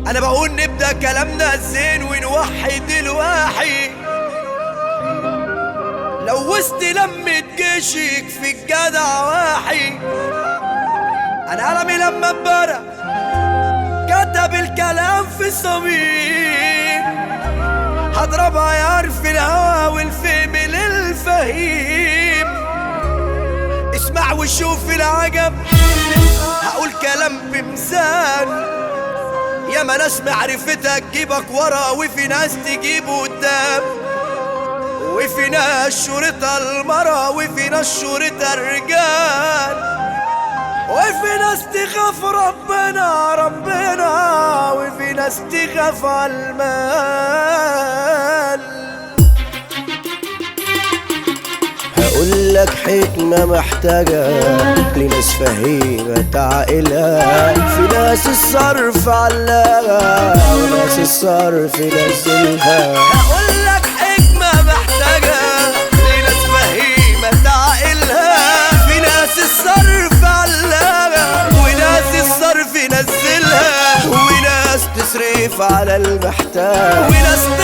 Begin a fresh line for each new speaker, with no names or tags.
انا بقول نبدأ كلامنا الزين ونوحد الواحد. لو وسط لمة جيشك في الجدع واحد. انا قلمي لما اتبرق كتب الكلام في الصميم، هضربها يار في الهوا والفهم للفهيم. اسمع وشوف العجب، هقول كلام بميزان. ياما ناس معرفتها تجيبك ورا، وفي ناس تجيب قدام، وفي ناس شورتها المرا، وفي ناس شورتها الرجال، وفي ناس تخاف ربنا وفي ناس تخاف المال.
هقول لك حكمة محتاجة لناس فهيمة تعقلها. في ناس الصرف علاها وناس الصرف نزلها.
هقول لك حكمة محتاجة لناس فهيمة تعقلها. في ناس الصرف علاها وناس الصرف نزلها،
وناس تصرف على المحتاج،
وناس